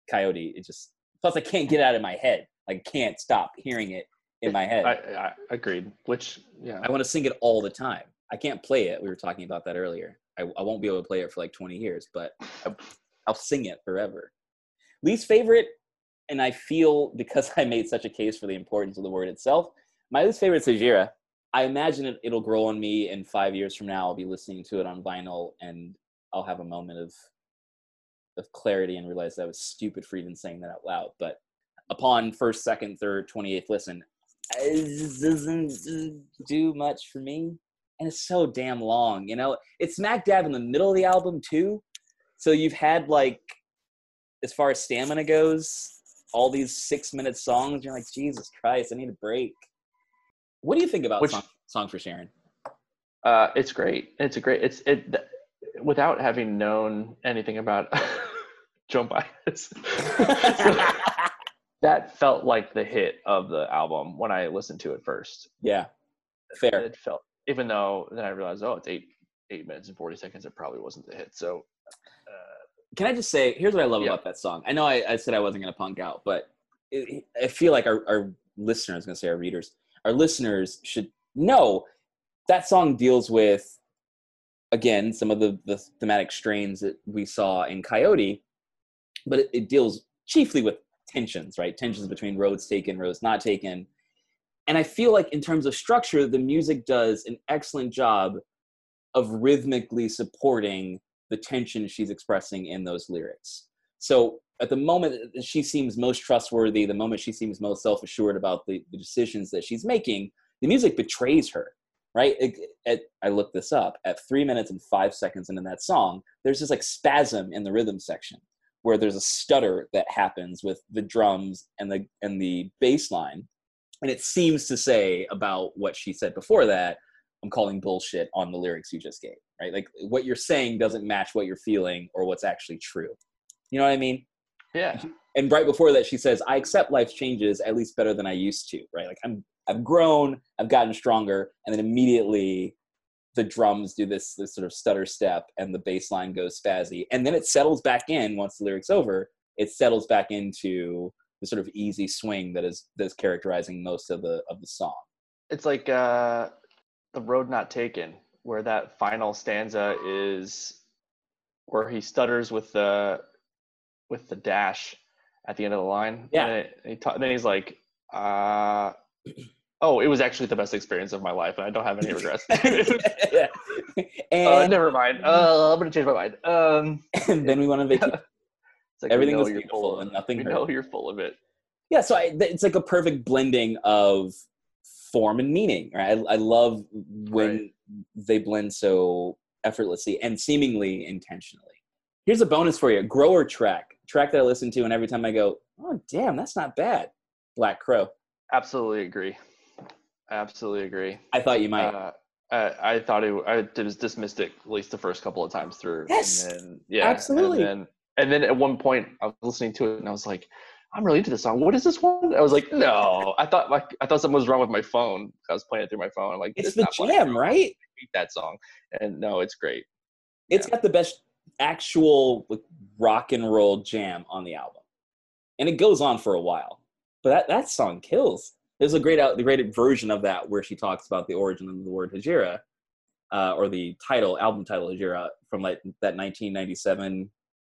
Coyote. It just plus I can't get it out of my head. Like I can't stop hearing it in my head. I, I agreed. Which yeah, I want to sing it all the time. I can't play it. We were talking about that earlier. I, I won't be able to play it for like twenty years, but I, I'll sing it forever. Least favorite, and I feel because I made such a case for the importance of the word itself, my least favorite is Hejira. I imagine it, it'll grow on me, and five years from now I'll be listening to it on vinyl, and I'll have a moment of of clarity and realize that I was stupid for even saying that out loud. But upon first, second, third, twenty-eighth listen, it doesn't do much for me. And it's so damn long, you know? It's smack dab in the middle of the album, too. So you've had, like, as far as stamina goes, all these six-minute songs. You're like, Jesus Christ, I need a break. What do you think about Which, song, song for Sharon? Uh, it's great. It's a great. It's it. Without having known anything about Joan Baez, so that felt like the hit of the album when I listened to it first. Yeah, fair. It felt, even though then I realized, oh, it's eight eight minutes and forty seconds. It probably wasn't the hit. So, uh, can I just say, here's what I love yeah. about that song. I know I, I said I wasn't going to punk out, but it, I feel like our, our listeners, I was going to say our readers, our listeners should know that song deals with, again, some of the, the thematic strains that we saw in Coyote, but it, it deals chiefly with tensions, right? Tensions between roads taken, roads not taken. And I feel like in terms of structure, the music does an excellent job of rhythmically supporting the tension she's expressing in those lyrics. So at the moment that she seems most trustworthy, the moment she seems most self-assured about the, the decisions that she's making, the music betrays her, right? It, it, I looked this up. At three minutes and five seconds into that song, there's this like spasm in the rhythm section where there's a stutter that happens with the drums and the and the bass line. And it seems to say about what she said before that, I'm calling bullshit on the lyrics you just gave, right? Like what you're saying doesn't match what you're feeling or what's actually true. You know what I mean? Yeah. And right before that, she says, I accept life's changes at least better than I used to, right? Like I'm, I've grown, I've gotten stronger. And then immediately the drums do this, this sort of stutter step and the bass line goes spazzy. And then it settles back in once the lyric's over, it settles back into the sort of easy swing that is, that's characterizing most of the, of the song. It's like, uh, The Road Not Taken, where that final stanza is where he stutters with the with the dash at the end of the line. Yeah. And it, he ta- then he's like, uh, oh, it was actually the best experience of my life, and I don't have any regrets. Yeah. And, uh, never mind. Uh, I'm going to change my mind. Um, and then we want to make it. It's like, Everything we know was you're beautiful full of, and nothing we hurt. know you're full of it. Yeah, so I, it's like a perfect blending of form and meaning, right? I, I love when Right. they blend so effortlessly and seemingly intentionally. Here's a bonus for you. Grower track. Track that I listen to and every time I go, oh, damn, that's not bad. Black Crow. Absolutely agree. Absolutely agree. I thought you might. Uh, I, I thought it. I was dismissed it at least the first couple of times through. Yes, and then, yeah, absolutely. And then, and then at one point, I was listening to it and I was like, "I'm really into this song. What is this one?" I was like, "No." I thought like I thought something was wrong with my phone. I was playing it through my phone. I'm like, It's "It's the not Black jam, Crow. right? I hate that song." And no, it's great. It's Yeah. got the best actual like, rock and roll jam on the album. And it goes on for a while. But that, that song kills. There's a great out the great version of that where she talks about the origin of the word Hejira, uh, or the title, album title Hejira, from like that nineteen ninety-seven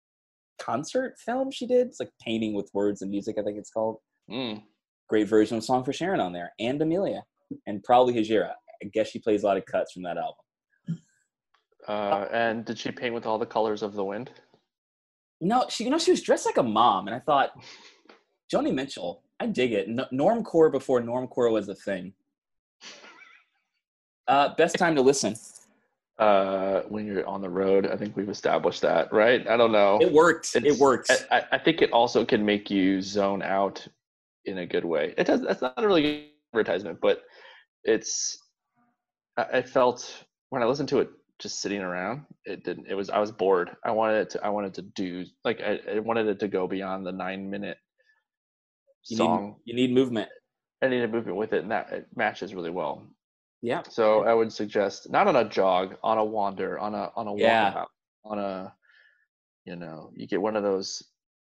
concert film she did. It's like Painting with Words and Music, I think it's called. Mm. Great version of Song for Sharon on there. And Amelia. And probably Hejira. I guess she plays a lot of cuts from that album. Uh, and did she paint with all the colors of the wind? No, she you know she was dressed like a mom, and I thought, Joni Mitchell, I dig it. No, normcore before normcore was a thing. Uh, best time to listen. Uh, when you're on the road, I think we've established that, right? I don't know. It worked. It It's- works. I, I think it also can make you zone out in a good way. It does. That's not a really good advertisement, but it's. I, I felt when I listened to it, just sitting around, it didn't. It was. I was bored. I wanted it to. I wanted to do like. I, I wanted it to go beyond the nine minute You song. need you need movement. I needed movement with it, and that it matches really well. Yeah. So I would suggest not on a jog, on a wander, on a on a Yeah. walkabout, on a, you know, you get one of those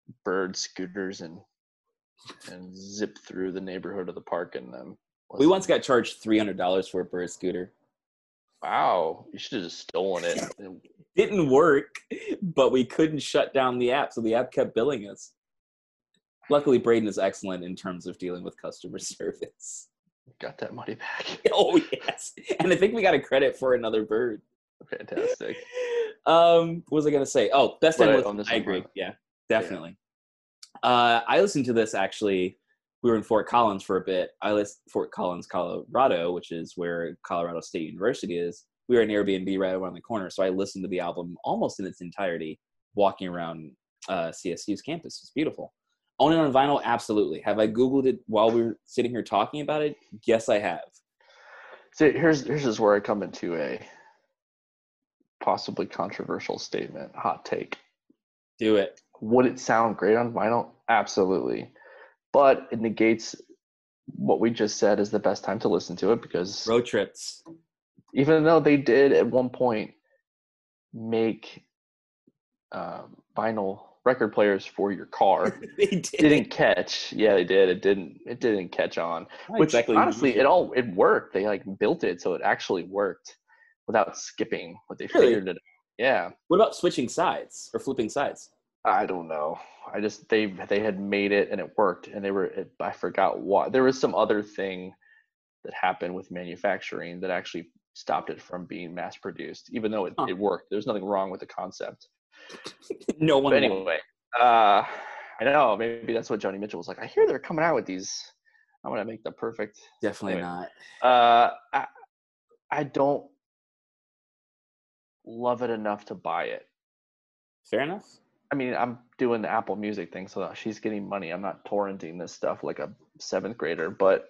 bird scooters and and zip through the neighborhood of the park in them. We once got charged three hundred dollars for a bird scooter. Wow, you should have just stolen it. Didn't work, but we couldn't shut down the app, so the app kept billing us. Luckily, Braden is excellent in terms of dealing with customer service. Got that money back. Oh, yes. And I think we got a credit for another bird. Fantastic. Um, what was I going to say? Oh, best But time I listen. own this I one, agree. huh? Yeah, definitely. Uh, I listened to this, actually. We were in Fort Collins for a bit. I listened Fort Collins, Colorado, which is where Colorado State University is. We were in Airbnb right around the corner, so I listened to the album almost in its entirety, walking around uh, C S U's campus. It's beautiful. Own it on vinyl? Absolutely. Have I Googled it while we were sitting here talking about it? Yes, I have. So here's here's just where I come into a possibly controversial statement, hot take. Do it. Would it sound great on vinyl? Absolutely. But it negates what we just said is the best time to listen to it, because Road trips. even though they did at one point make um, vinyl record players for your car, They did. didn't catch. Yeah, they did. It didn't. It didn't catch on. Not Which exactly honestly, music. it all it worked. They like built it so it actually worked without skipping. But they Really? figured it. Yeah, What about switching sides or flipping sides? I don't know. I just they they had made it and it worked, and they were. It, I forgot what. There was some other thing that happened with manufacturing that actually stopped it from being mass produced, even though it, Huh. it worked. There's nothing wrong with the concept. No one. But anyway, uh, I know maybe that's what Joni Mitchell was like. I hear they're coming out with these. I'm gonna make the perfect. Definitely Anyway. not. Uh, I I don't love it enough to buy it. Fair enough. I mean, I'm doing the Apple Music thing, so she's getting money. I'm not torrenting this stuff like a seventh grader, but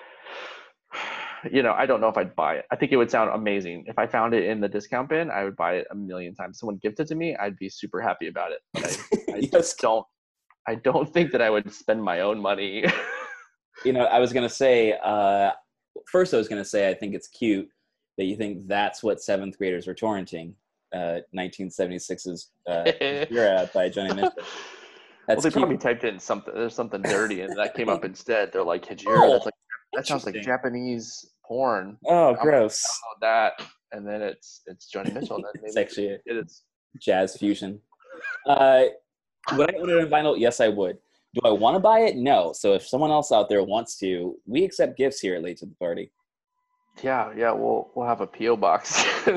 you know, I don't know if I'd buy it. I think it would sound amazing. If I found it in the discount bin, I would buy it a million times. Someone gifted it to me, I'd be super happy about it. But I, I Yes. just don't. I don't think that I would spend my own money. You know, I was gonna say. Uh, first, I was gonna say I think it's cute that you think that's what seventh graders were torrenting. Uh, nineteen seventy-six's uh, "Era" by Joni Mitchell. That's Well, they cute. probably typed in something. There's something dirty, and that came up instead. They're like, Hijira, that's like that sounds like Interesting. Japanese porn. Oh, I'm- gross. Download that, and then it's it's Joni Mitchell. Then It's maybe actually it is. jazz fusion. Uh, would I own it on vinyl? Yes, I would. Do I want to buy it? No. So if someone else out there wants to, we accept gifts here at Late to the Party. Yeah, yeah. We'll we'll have a P O box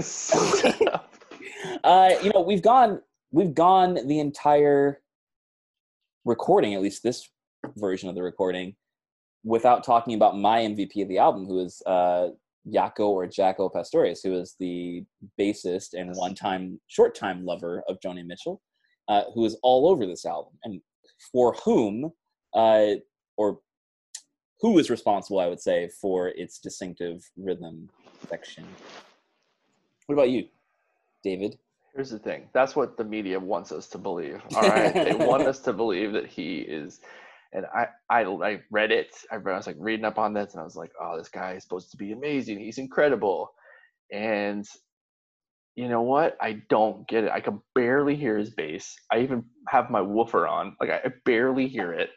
set up. Uh, you know, we've gone we've gone the entire recording, at least this version of the recording, without talking about my M V P of the album, who is uh, Jaco or Jaco Pastorius, who is the bassist and one-time, short-time lover of Joni Mitchell, uh, who is all over this album, and for whom, uh, or who is responsible, I would say, for its distinctive rhythm section. What about you, David? Here's the thing. That's what the media wants us to believe. All right, they want us to believe that he is. And I, I, I read it. I, read, I was like reading up on this, and I was like, "Oh, this guy is supposed to be amazing. He's incredible." And you know what? I don't get it. I can barely hear his bass. I even have my woofer on. Like I barely hear it,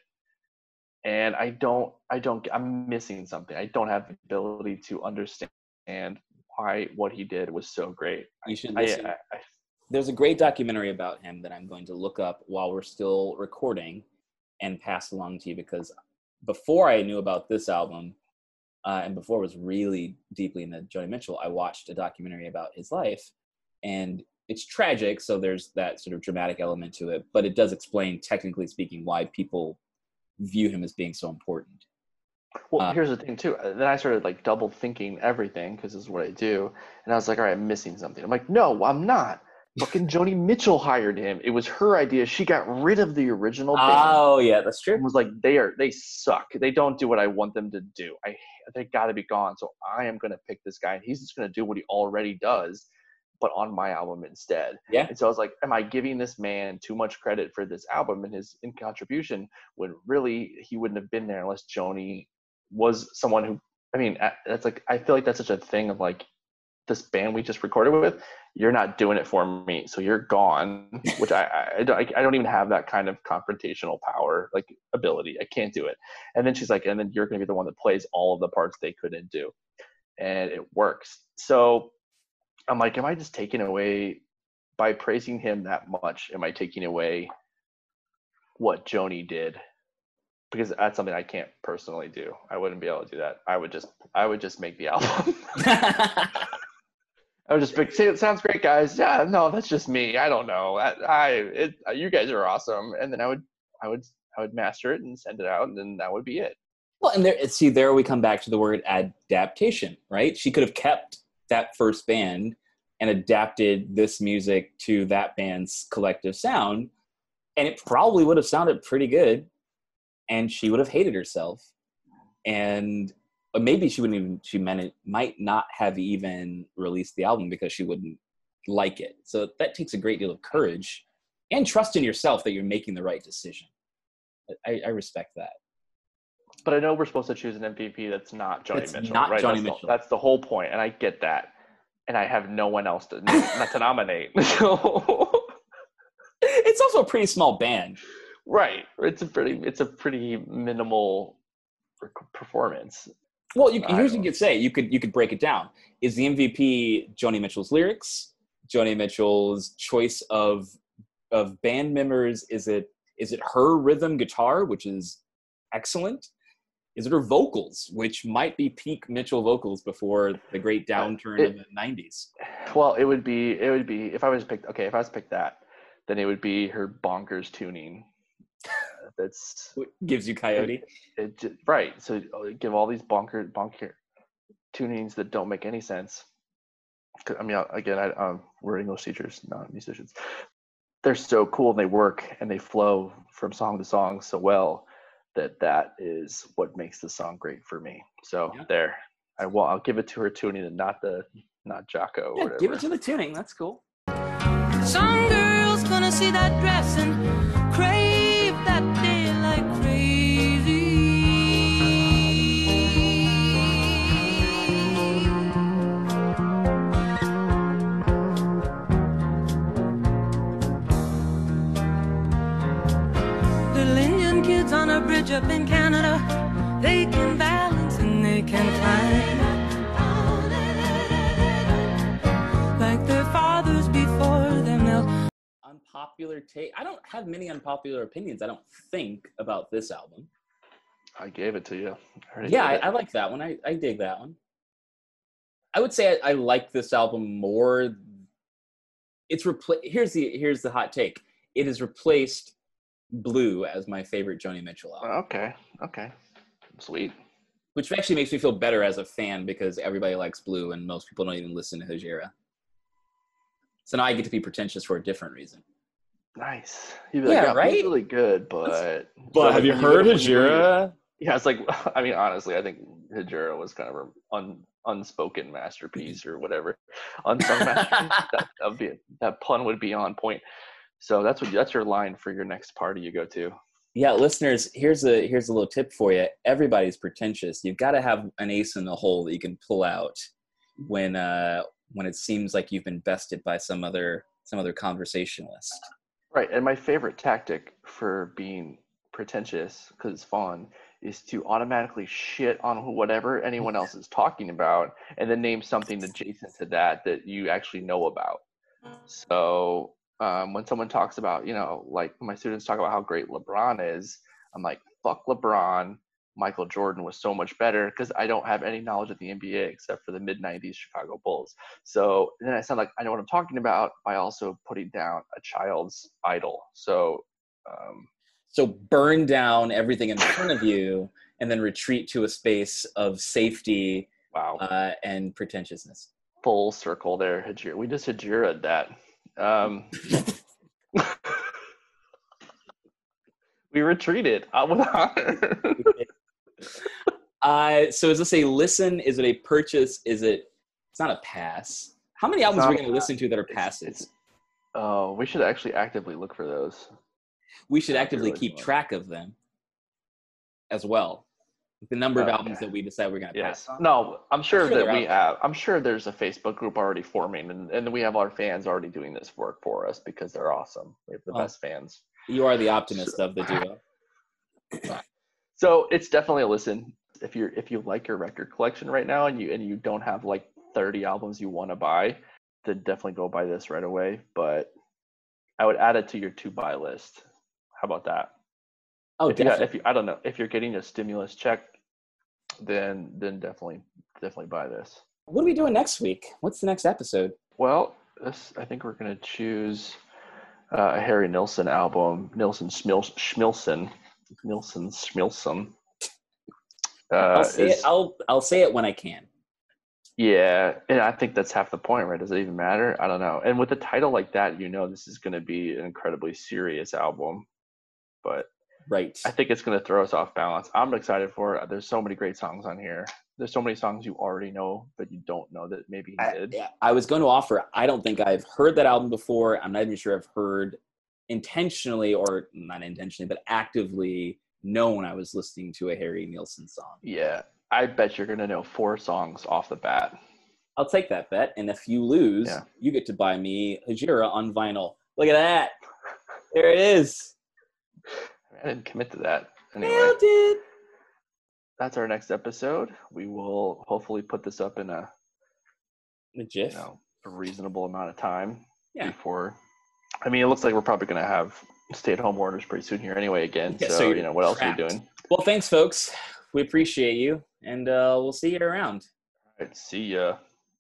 and I don't. I don't. I'm missing something. I don't have the ability to understand why what he did was so great. You should I, listen. I, I, There's a great documentary about him that I'm going to look up while we're still recording and pass along to you, because before I knew about this album, uh, and before I was really deeply into Joni Mitchell, I watched a documentary about his life, and it's tragic, so there's that sort of dramatic element to it, but it does explain, technically speaking, why people view him as being so important. Well, Uh, here's the thing too. Then I started like double thinking everything, because this is what I do, and I was like, all right, I'm missing something. I'm like, no, I'm not. Fucking Joni Mitchell hired him. It was her idea. She got rid of the original band. Oh, yeah, that's true. And was like, they are they suck. They don't do what I want them to do. I they got to be gone. So I am gonna pick this guy, and he's just gonna do what he already does, but on my album instead. Yeah. And so I was like, am I giving this man too much credit for this album and his in contribution when really he wouldn't have been there unless Joni was someone who, I mean, that's like, I feel like that's such a thing of like, this band we just recorded with, you're not doing it for me, so you're gone. Which I I, I, don't, I don't even have that kind of confrontational power, like ability. I can't do it. And then she's like, and then you're going to be the one that plays all of the parts they couldn't do, and it works. So I'm like, am I just taking away by praising him that much? Am I taking away what Joni did? Because that's something I can't personally do. I wouldn't be able to do that. I would just I would just make the album. I would just be, say, it sounds great, guys. Yeah, no, that's just me. I don't know. I, I it, you guys are awesome. And then I would, I would, I would master it and send it out, and then that would be it. Well, and there, see, there we come back to the word adaptation, right? She could have kept that first band and adapted this music to that band's collective sound, and it probably would have sounded pretty good, and she would have hated herself. And Or maybe she wouldn't even, she meant it, might not have even released the album because she wouldn't like it. So that takes a great deal of courage and trust in yourself that you're making the right decision. I, I respect that. But I know we're supposed to choose an M V P that's not Joni It's Mitchell. not right? Joni that's Mitchell. The, that's the whole point, and I get that. And I have no one else to, not to nominate. So. It's also a pretty small band. Right. It's a pretty, it's a pretty minimal performance. Well, you, here's what you could say. You could you could break it down. Is the M V P Joni Mitchell's lyrics? Joni Mitchell's choice of of band members? Is it is it her rhythm guitar, which is excellent? Is it her vocals, which might be peak Mitchell vocals before the great downturn it, of the nineties? Well, it would be it would be if I was picked. Okay, if I was picked that, then it would be her bonkers tuning. That's what gives you Coyote. It, it, right. So give all these bonker bonker tunings that don't make any sense. I mean, again, I, um, we're English teachers, not musicians. They're so cool and they work and they flow from song to song so well that that is what makes the song great for me. So yeah. there, I will. I'll give it to her tuning and not the not Jocko. Or yeah, whatever. Give it to the tuning. That's cool. Some girls gonna see that dress and crave that day like crazy. Little Indian kids on a bridge up in Canada, they can balance and they can climb like their fathers before them. They'll Unpopular take. I don't have many unpopular opinions, I don't think, about this album. I gave it to you. I yeah, I, I like that one. I, I dig that one. I would say I, I like this album more. It's repla- Here's the here's the hot take. It has replaced Blue as my favorite Joni Mitchell album. Okay, okay, sweet. Which actually makes me feel better as a fan because everybody likes Blue and most people don't even listen to Hejira. So now I get to be pretentious for a different reason. Nice. You'd be like, yeah, yeah, right? Really good, but... But have you heard Hejira? Yeah, it's like, I mean, honestly, I think Hejira was kind of an un, unspoken masterpiece or whatever. Unsung masterpiece. that, that, would be, that pun would be on point. So that's what that's your line for your next party you go to. Yeah, listeners, here's a here's a little tip for you. Everybody's pretentious. You've got to have an ace in the hole that you can pull out when uh, when it seems like you've been bested by some other some other conversationalist. Right, and my favorite tactic for being pretentious, because it's fun, is to automatically shit on whatever anyone else is talking about, and then name something adjacent to that that you actually know about. So um, when someone talks about, you know, like my students talk about how great LeBron is, I'm like, fuck LeBron. Michael Jordan was so much better, because I don't have any knowledge of the N B A except for the mid nineties Chicago Bulls. So then I sound like I know what I'm talking about by also putting down a child's idol. So, um, so burn down everything in front of you and then retreat to a space of safety wow. uh, and pretentiousness. Full circle there, Hejira. We just Hejira'd that. Um, we retreated uh, with honor. uh, so is this a listen? Is it a purchase? Is it? It's not a pass. How many albums are we going to listen to that are passes? It's, it's, oh, we should actually actively look for those. We should That'd actively really keep fun. track of them as well. The number of Okay. albums that we decide we're going to Yes. pass on. No, I'm sure I'm sure that they're we out there. have. I'm sure there's a Facebook group already forming, and, and we have our fans already doing this work for us because they're awesome. We have the Well, best fans. You are the optimist of the duo. So it's definitely a listen. If you're if you like your record collection right now and you and you don't have like thirty albums you want to buy, then definitely go buy this right away. But I would add it to your to buy list. How about that? Oh, if you got, definitely. if you I don't know if you're getting a stimulus check, then then definitely definitely buy this. What are we doing next week? What's the next episode? Well, this I think we're gonna choose uh, a Harry Nilsson album. Nilsson Schmil- Schmilson. Nilsson Schmilson. Uh, I'll say is- it. I'll I'll say it when I can. Yeah, and I think that's half the point, right? Does it even matter? I don't know. And with a title like that, you know this is going to be an incredibly serious album. But Right. I think it's going to throw us off balance. I'm excited for it. There's so many great songs on here. There's so many songs you already know, but you don't know that maybe he I, did. yeah, I was going to offer. I don't think I've heard that album before. I'm not even sure I've heard intentionally or not intentionally, but actively known I was listening to a Harry Nilsson song. Yeah, I bet you're going to know four songs off the bat. I'll take that bet. And if you lose, Yeah. you get to buy me Hajira on vinyl. Look at that. There it is. I didn't commit to that. Anyway, Nailed it. that's our next episode. We will hopefully put this up in a The GIF. you know, a reasonable amount of time Yeah. before. I mean, it looks like we're probably going to have stay-at-home orders pretty soon here anyway again. Yeah, so, so you're you know, what else are trapped. you doing? Well, thanks, folks. We appreciate you, and uh, we'll see you around. All right, see ya.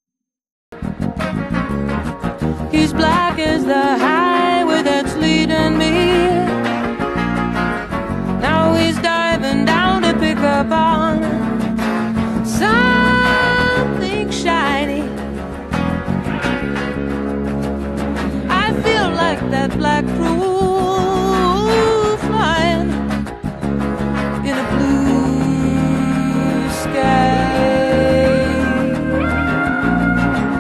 He's black as the highway that's leading me. Now he's diving down to pick up on some